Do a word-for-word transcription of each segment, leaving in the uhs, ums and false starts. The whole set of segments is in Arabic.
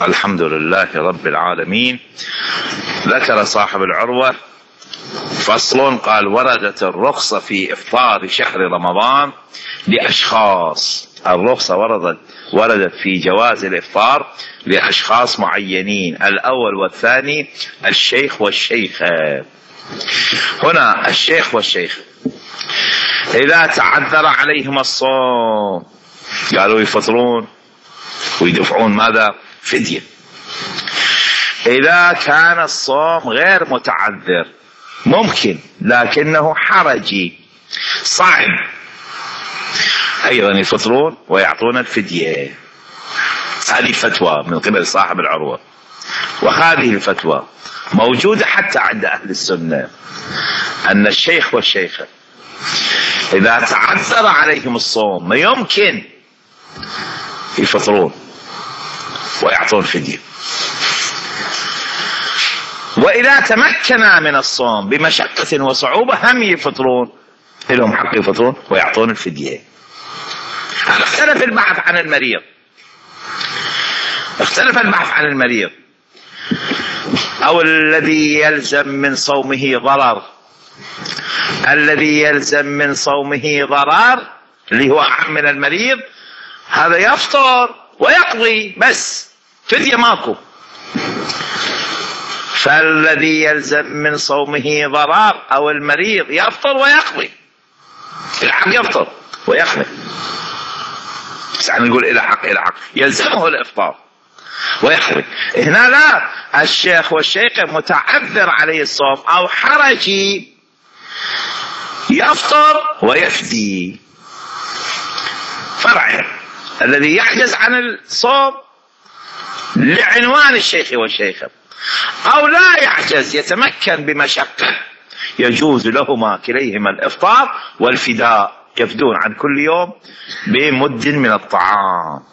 الحمد لله رب العالمين. ذكر صاحب العروة فصل، قال: وردت الرخصة في إفطار شهر رمضان لأشخاص. الرخصة وردت وردت في جواز الإفطار لأشخاص معينين، الأول والثاني الشيخ والشيخة. هنا الشيخ والشيخ إذا تعذر عليهم الصوم قالوا يفطرون ويدفعون ماذا؟ فدية. إذا كان الصوم غير متعذر ممكن لكنه حرجي صعب أيضا يفطرون ويعطون الفدية. هذه فتوى من قبل صاحب العروة، وهذه الفتوى موجودة حتى عند أهل السنة، أن الشيخ والشيخة إذا تعذر عليهم الصوم ما يمكن يفطرون ويعطون فدية، وإذا تمكنا من الصوم بمشقة وصعوبة هم يفطرون، لهم حق يفطرون ويعطون الفدية. اختلف البحث عن المريض اختلف البحث عن المريض أو الذي يلزم من صومه ضرر. الذي يلزم من صومه ضرر اللي هو أعم من المريض، هذا يفطر ويقضي بس فدية ماكو. فالذي يلزم من صومه ضرر أو المريض يفطر ويقضي، الحق يفطر ويقضي، بس يعني نقول إلى حق إلى حق يلزمه الإفطار ويقضي. هنا لا، الشيخ والشيخ متعذر عليه الصوم أو حرجي يفطر ويفدي. فرع الذي يعجز عن الصوم لعنوان الشيخ والشيخة، أو لا يعجز يتمكن بمشقة، يجوز لهما كليهما الإفطار والفداء، يفدون عن كل يوم بمد من الطعام.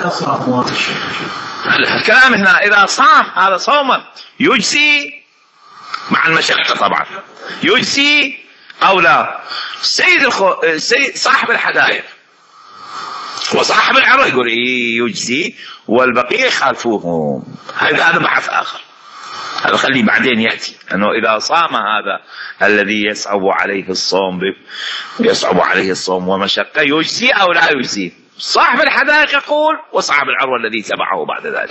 الكلام هنا إذا صام هذا صوما يجزي مع المشقة طبعا، يجزي أو لا. سيد, الخو... سيد صاحب الحدائق وصاحب العروة يقول إيه يجزي، والبقية يخالفوهم. هذا بحث آخر، هذا خليه بعدين يأتي، أنه إذا صام هذا الذي يصعب عليه الصوم يصعب عليه الصوم ومشقة يجزي أو لا يجزي. صاحب الحدائق يقول وصاحب العروة الذي تبعه بعد ذلك.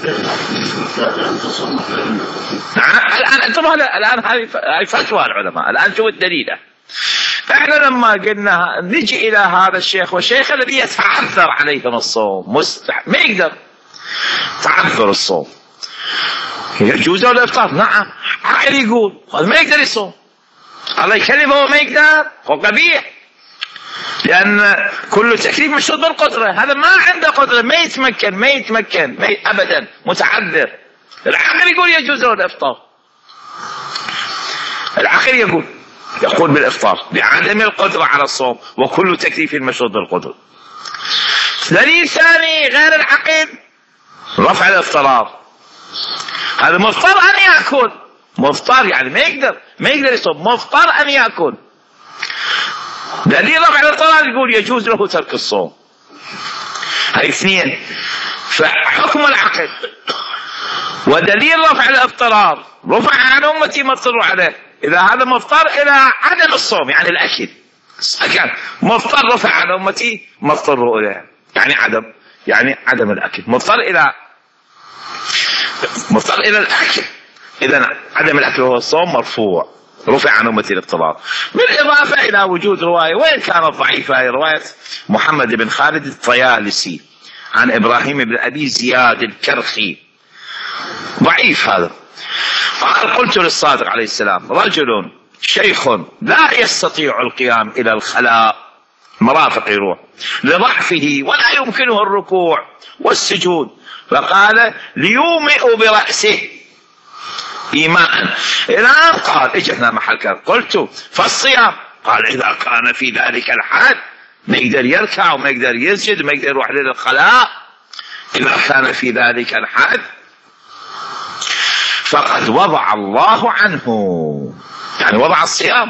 الآن أنتم الآن هذه فتوى العلماء، الآن شوف الدليل. احنا لما قلنا نجي إلى هذا الشيخ والشيخ الذي يتعذر عليهم الصوم، مستحيل ما يقدر تعذر الصوم، يجوز له الإفطار. نعم، عقل يقول ما يقدر يصوم، الله يكلمه ما يقدر، هو قبيح، لأن كل تكليف مشروط بالقدرة. هذا ما عنده قدرة، ما يتمكن ما يتمكن ما ي... أبدا متعذر. العقل يقول يجوز له الإفطار، العقل يقول يقول بالإفطار لعدم القدرة على الصوم، وكل تكليف مشروط بالقدرة. دليل ثاني غير العقل رفع الاضطرار، هذا مضطر أن يأكل، مضطر يعني ما يقدر ما يقدر يصوم، مضطر أن يأكل. دليل رفع الاضطرار يقول يجوز له ترك الصوم. هاي اثنين، فحكم العقل ودليل رفع الاضطرار رفع عن أمتي ما اضطروا عليه. إذا هذا مضطر إلى عدم الصوم يعني الأكل، مضطر رفع عن أمتي ما اضطروا إليه يعني عدم يعني عدم الأكل، مضطر إلى مضطر إلى الأكل، إذا عدم الأكل هو الصوم مرفوع، رفع عن أمتي الاضطرار. بالإضافة إلى وجود رواية وإن كانت ضعيفة، رواية محمد بن خالد الطيالسي عن إبراهيم بن أبي زياد الكرخي، ضعيف هذا. قال: قلت للصادق عليه السلام: رجل شيخ لا يستطيع القيام إلى الخلاء، مرافق يروح لضعفه ولا يمكنه الركوع والسجود، فقال: ليومئ برأسه إيماء. الآن قال اجهنا محل كان، قلت فالصيام؟ قال: إذا كان في ذلك الحد ما يقدر يركع وما يقدر يسجد وما يقدر يروح للخلاء، إذا كان في ذلك الحد فقد وضع الله عنه، يعني وضع الصيام.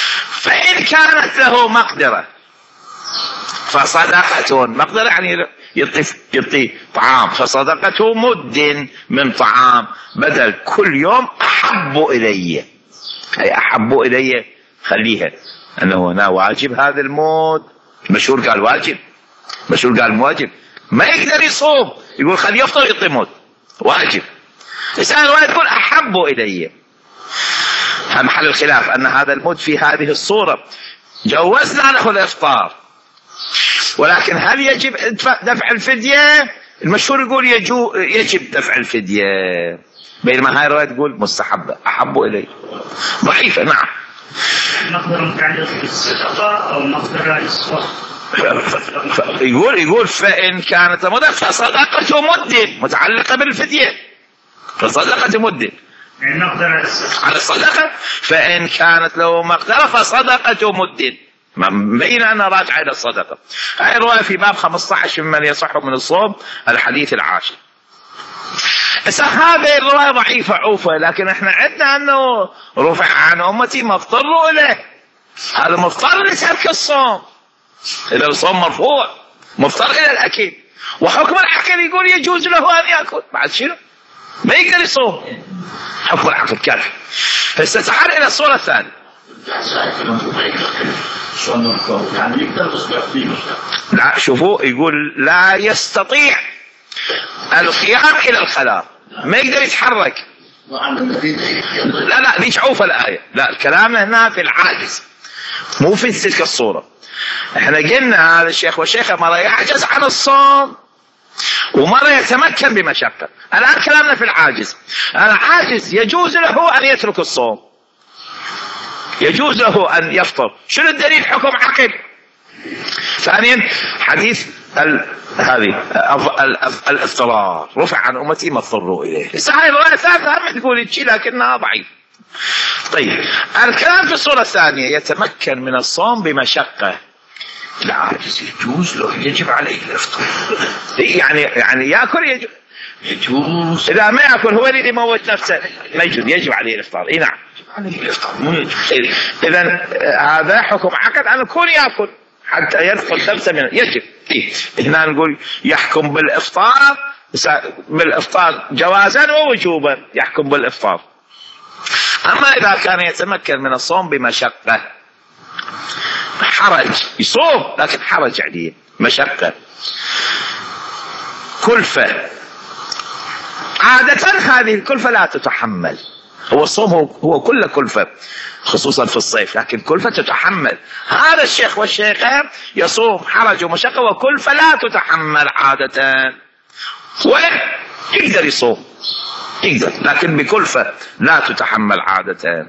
فإن كانت له مقدرة فصدقة، مقدرة يعني يعطي يعطي طعام، فصدقته مد من طعام بدل كل يوم أحب إلي. أي أحب إلي خليها أنه هنا واجب هذا المود. مشهور قال واجب، مشهور قال واجب، ما يقدر يصوم، يقول خليه يفطر يعطي مود واجب. الإنسان واحد يقول أحب إلي. محل الخلاف أن هذا المود في هذه الصورة جوزنا له الإفطار، ولكن هل يجب دفع الفدية؟ المشهور يقول يجو يجب دفع الفدية، بينما هاي الرواية تقول مستحبة أحب إلي. ضعيفة نعم. مقدر متعلق بالصدقة أو مقدر الإسراف. يقول يقول فإن كانت مدة فصدقة مد متعلقة بالفدية، فصدقة مد يعني مقدر على الصدقة، فإن كانت له مقدرة فصدقة مد. بين أن راجع إلى الصدقة. هاي الرواية في باب خمسة عشر ممن يصح من الصوم الحديث العاشر. هذه الرواية ضعيفة عوفة، لكن احنا عندنا أنه رفع عن أمتي ما اضطروا إليه، هذا مضطر لترك الصوم. إذا الصوم مرفوع مضطر إلى الأكل، وحكم العقل يقول يجوز له أن يأكل، بعد شنو؟ ما يقدر يصوم، حكم العقل كافي. هسه تعال إلى الصورة الثانية. لا شوفوا يقول لا يستطيع القيام إلى الخلاء، ما يقدر يتحرك. لا لا ليش عوف الآية؟ لا الكلام هنا في العاجز مو في تلك الصورة. احنا قلنا هذا الشيخ والشيخة مرة يعجز عن الصوم ومرة يتمكن بمشقة. الآن كلامنا في العاجز. العاجز يجوز له أن يترك الصوم، يجوز له أن يفطر. شنو الدليل؟ حكم عقل. ثانيا حديث هذه الاضطرار رفع عن أمتي ما اضطروا إليه. هاي الرواية الثالثة هم تقول شيء لكنها ضعيف. طيب الكلام في الصورة الثانية يتمكن من الصوم بمشقة. العاجز يجوز له يجب عليه الافطار، يعني يعني ياكل يجب يجوز، اذا ما ياكل هو اللي يموت نفسه ما يجوز، يجب عليه الافطار. اي نعم عليه الافطار مو يجب. اذا هذا حكم عقد ان يكون ياكل حتى يدخل نفسه من يجب. هنا نقول يحكم بالافطار، بالافطار جوازا ووجوبا يحكم بالافطار. اما اذا كان يتمكن من الصوم بمشقه، حرج يصوم لكن حرج عليه، مشقة، كلفة. عادة هذه الكلفة لا تتحمل. هو الصوم هو, هو كل كلفة خصوصا في الصيف، لكن كلفة تتحمل. هذا الشيخ والشيخة يصوم حرج ومشقة وكلفة لا تتحمل عادة، ويقدر يصوم يقدر لكن بكلفة لا تتحمل عادة.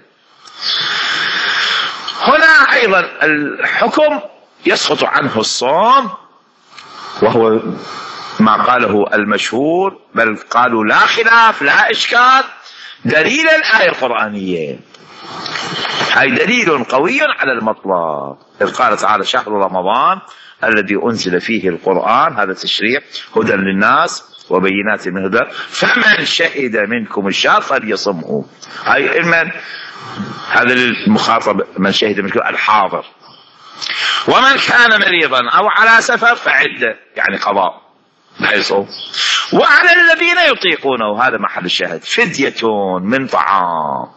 هنا أيضا الحكم يسقط عنه الصوم، وهو ما قاله المشهور، بل قالوا لا خلاف لا إشكال، دليل الآية القرآنية. هاي دليل قوي على المطلب. إذ قال تعالى شهر رمضان الذي أنزل فيه القرآن، هذا تشريع، هدى للناس وبينات من هدى، فمن شهد منكم الشهر فليصمه. هاي من هذا المخاطب، من شهد منكم الحاضر. ومن كان مريضا أو على سفر فعدة يعني قضاء لا يصوم. وعلى الذين يطيقونه، هذا محل الشاهد، فدية من طعام.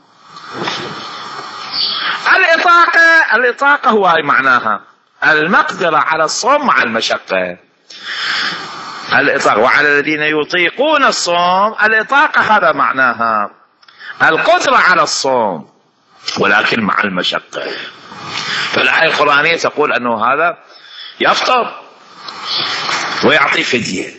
الإطاقة، الإطاقة هو هاي معناها المقدرة على الصوم مع المشقة. الإطاقة وعلى الذين يطيقون الصوم، الإطاقة هذا معناها القدرة على الصوم ولكن مع المشقة. فالآية القرآنية تقول أنه هذا يفطر ويعطي فدية.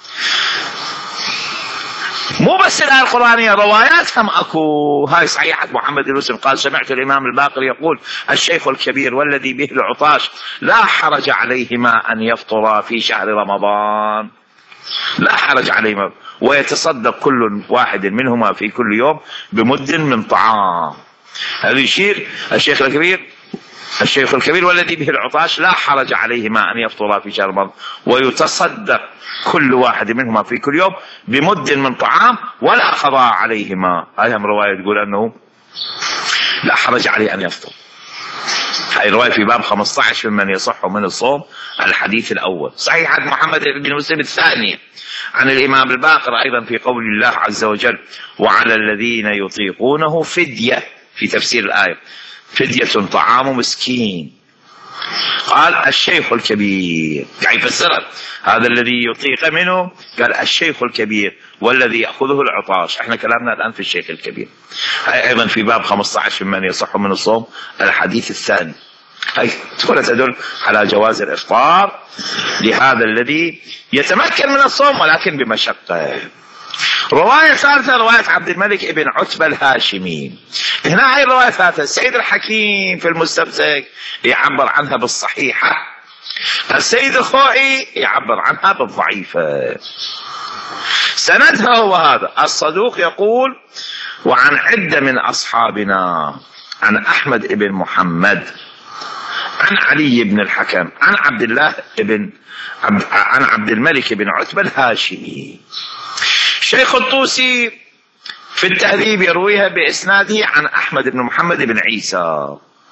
مو بس الآية القرآنية، روايات هم أكو. هاي صحيحة محمد بن مسلم قال سمعت الإمام الباقر يقول الشيخ الكبير والذي به العطاش لا حرج عليهما أن يفطرا في شهر رمضان، لا حرج عليهما، ويتصدق كل واحد منهما في كل يوم بمد من طعام. هذا يشير الشيخ الكبير الشيخ الكبير والذي به العطاش لا حرج عليهما أن يفطرا في شهر رمضان، ويتصدق كل واحد منهما في كل يوم بمد من طعام ولا قضاء عليهما. هذه رواية تقول أنه لا حرج عليه أن يفطر. هاي الرواية في باب خمسة عشر ممن يصح من الصوم الحديث الأول. صحيحة محمد بن مسلم الثانية عن الإمام الباقر أيضا في قول الله عز وجل وعلى الذين يطيقونه فدية، في تفسير الآية فدية طعام مسكين. قال الشيخ الكبير، يعني فسرت هذا الذي يطيق منه، قال الشيخ الكبير والذي يأخذه العطاش. احنا كلامنا الآن في الشيخ الكبير. هاي أيضا في باب خمسة عشر من يصح من الصوم الحديث الثاني. هاي كلها تدل على جواز الإفطار لهذا الذي يتمكن من الصوم ولكن بمشقة. رواية ثالثة رواية عبد الملك ابن عتبة الهاشمي. هنا هاي الرواية الثالثة السيد الحكيم في المستمسك يعبر عنها بالصحيحة، السيد الخوئي يعبر عنها بالضعيفة. سندها هو هذا: الصدوق يقول وعن عدة من أصحابنا عن أحمد بن محمد عن علي بن الحكم عن عبد الله بن عبد عن عبد الملك بن عتبة الهاشمي. شيخ الطوسي في التهذيب يرويها بإسناده عن أحمد بن محمد بن عيسى.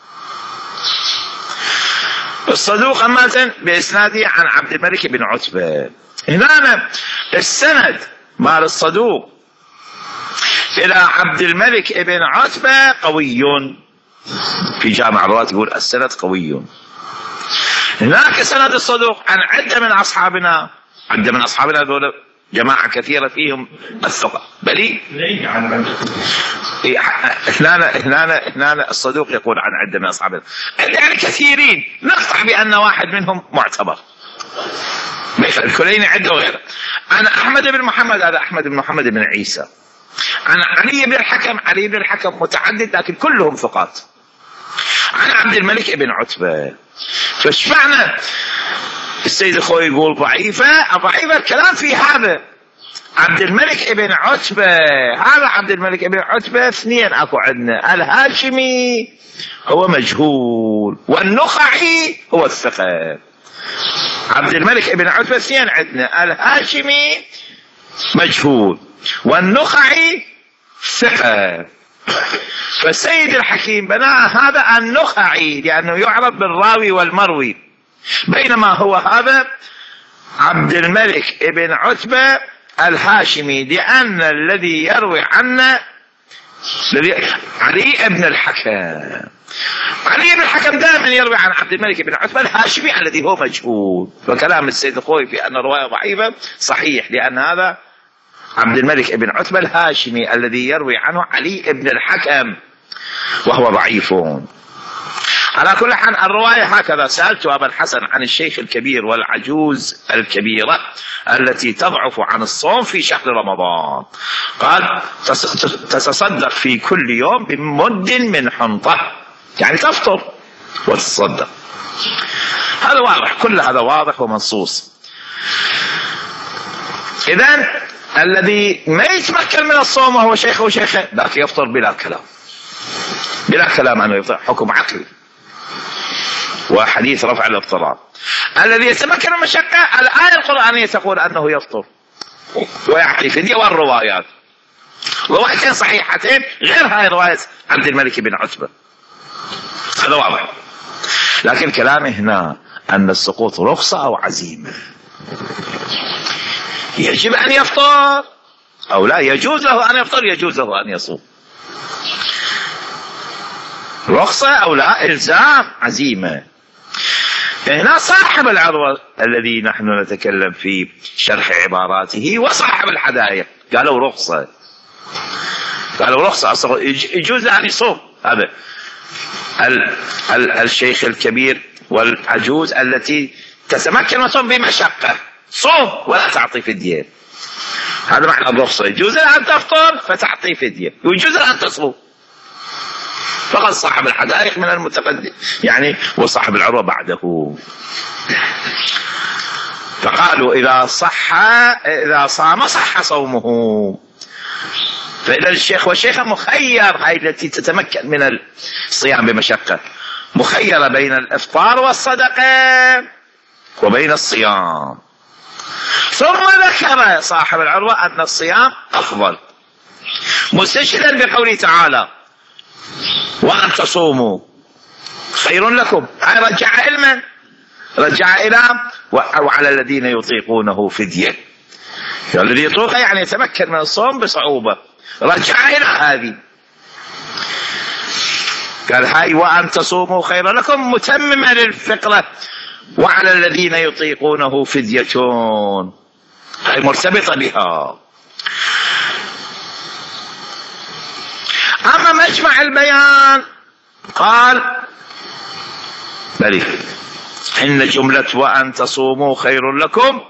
الصدوق أمازن بإسناده عن عبد الملك بن عتبة. هنا السند مال الصدوق إلى عبد الملك بن عتبة قوي، في جامع الرواة يقول السند قوي. هناك سند الصدوق عن عدة من أصحابنا، عدة من أصحابنا دول جماعة كثيرة فيهم الثقة بلي هنا هنا هنا الصدوق يقول عن عدة من أصحابنا، يعني كثيرين نقطع بأن واحد منهم معتبر، مثل الكليني عدة وغيره. عن أحمد بن محمد، هذا أحمد بن محمد بن عيسى. عن علي بن الحكم، علي بن الحكم متعدد لكن كلهم ثقات. عن عبد الملك بن عتبة. فاشفعنا السيد الخوي يقول ضعيفة، ضعيفة الكلام في هذا عبد الملك بن عتبة. هذا عبد الملك بن عتبة اثنين اكو عندنا، الهاشمي هو مجهول والنخعي هو الثقة. عبد الملك بن عتبة اثنين عندنا، الهاشمي مجهول والنخعي ثقة. فالسيد الحكيم بنى هذا النخعي لأنه يعرف بالراوي والمروي، بينما هو هذا عبد الملك بن عتبة الهاشمي لأن الذي يروي عنه علي بن الحكم. علي بن الحكم دائما يروي عن عبد الملك بن عتبة الهاشمي الذي هو مجهول. وكلام السيد الخوي في أن الرواية ضعيفة صحيح، لأن هذا عبد الملك بن عتبة الهاشمي الذي يروي عنه علي بن الحكم وهو ضعيف. على كل حال الرواية هكذا. سألت أبا الحسن عن الشيخ الكبير والعجوز الكبيرة التي تضعف عن الصوم في شهر رمضان، قال تتصدق في كل يوم بمد من حنطة، يعني تفطر وتتصدق. هذا واضح، كل هذا واضح ومنصوص. إذن الذي ما يتمكن من الصوم وهو شيخه وشيخه ذاك يفطر بلا كلام، بلا كلام أنه يفطر، حكم عقلي وحديث رفع الاضطراب. الذي يتمكن من المشقة الآية القرآنية تقول أنه يفطر ويعطي فدية، والروايات روايتين صحيحتين غير هاي رواية عبد الملك بن عتبة، هذا واضح. لكن كلامه هنا أن السقوط رخصة أو عزيمة، يجب أن يفطر أو لا، يجوز له أن يفطر يجوز له أن يصوم، رخصة أو لا، إلزام، عزيمة. هنا صاحب العروة الذي نحن نتكلم في شرح عباراته وصاحب الحدائق قالوا رخصة، قالوا رخصة يجوز أن يصوم. هذا ال ال الشيخ الكبير والعجوز التي تتمكن وتصوم بمشقة، صوم ولا تعطي فدية، هذا معنى الرخصة. يجوز أن تفطر فتعطي فدية، ويجوز أن تصوم. فقط صاحب الحدائق من المتقدم يعني وصاحب العروة بعده. فقالوا إذا صح إذا صام صح صومه. فإذا الشيخ والشيخة مخير، هاي التي تتمكن من الصيام بمشقة، مخيرة بين الإفطار والصدقة وبين الصيام. ثم ذكر صاحب العروة أن الصيام أفضل، مستشهدا بقوله تعالى وأن تصوموا خير لكم، هاي رجع علما، رجع إلى وعلى الذين يطيقونه فدية، الذي يطوق يعني يتمكن من الصوم بصعوبة، رجع إلى هذه. قال هاي وأن تصوموا خير لكم متممة للفقرة وعلى الذين يطيقونه فدية، هاي مرتبطة بها. أما مجمع البيان قال بلي إن جملة وأن تصوموا خير لكم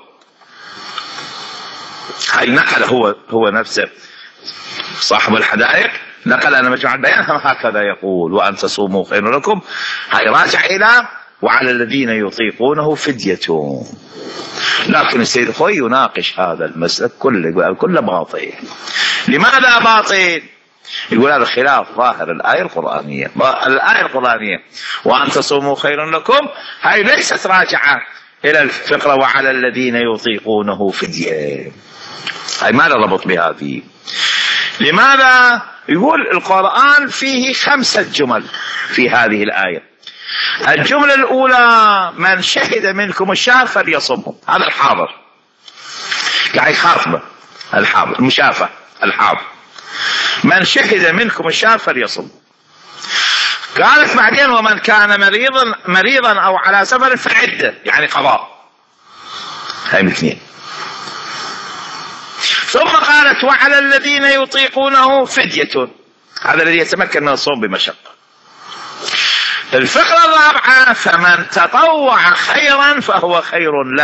هاي نقل هو هو نفسه صاحب الحدائق، نقل أن مجمع البيان هكذا يقول وأن تصوموا خير لكم، هاي راجع إلى وعلى الذين يطيقونه فدية. لكن السيد الخوي يناقش هذا المسلك كله كله باطل. لماذا باطل؟ يقول هذا خلاف ظاهر الآية القرآنية. الآية القرآنية وأن تصوموا خير لكم هاي ليست راجعة إلى الفقرة وعلى الذين يطيقونه فدية، هاي ما ربط بهذه. لماذا؟ يقول القرآن فيه خمسة جمل في هذه الآية. الجملة الأولى من شهد منكم الشهر فليصمه، هذا الحاضر قاعد خاطبه الحاضر المشافة الحاضر، من شهد منكم الشهر فليصم. قالت بعدين ومن كان مريضا مريضا أو على سفر فعدة، يعني قضاء، هاي الاثنين. ثم قالت وعلى الذين يطيقونه فدية، هذا الذي يتمكن من الصوم بمشقة. الفقرة الرابعة فمن تطوع خيرا فهو خير له،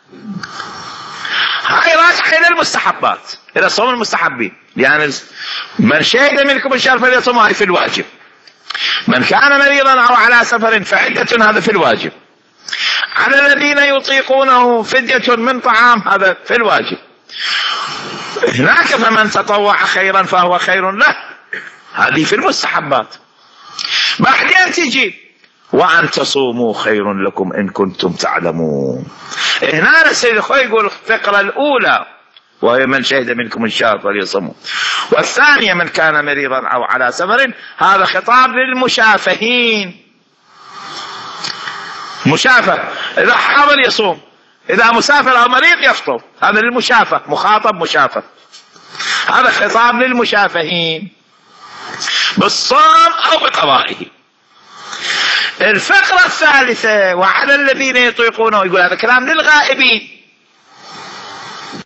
هاي راجعة إلى المستحبات، إلى صوم المستحبين، يعني من شهد منكم الشهر فليصم هاي في الواجب، من كان مريضا أو على سفر فعدة هذا في الواجب، على الذين يطيقونه فدية من طعام هذا في الواجب. هناك فمن تطوع خيرا فهو خير له، هذه في المستحبات. بعدين تجي وأن تصوموا خير لكم إن كنتم تعلمون. هنا السيد الخوي يقول الفقرة الأولى وهي من شهد منكم الشهر فليصموا، والثانية من كان مريضا أو على سفر، هذا خطاب للمشافهين، مشافه إذا حاضر يصوم، إذا مسافر أو مريض يفطر، هذا للمشافه، مخاطب مشافه، هذا خطاب للمشافهين بالصوم أو بقضائه. الفقرة الثالثة وعلى الذين يطيقونه، يقول هذا كلام للغائبين،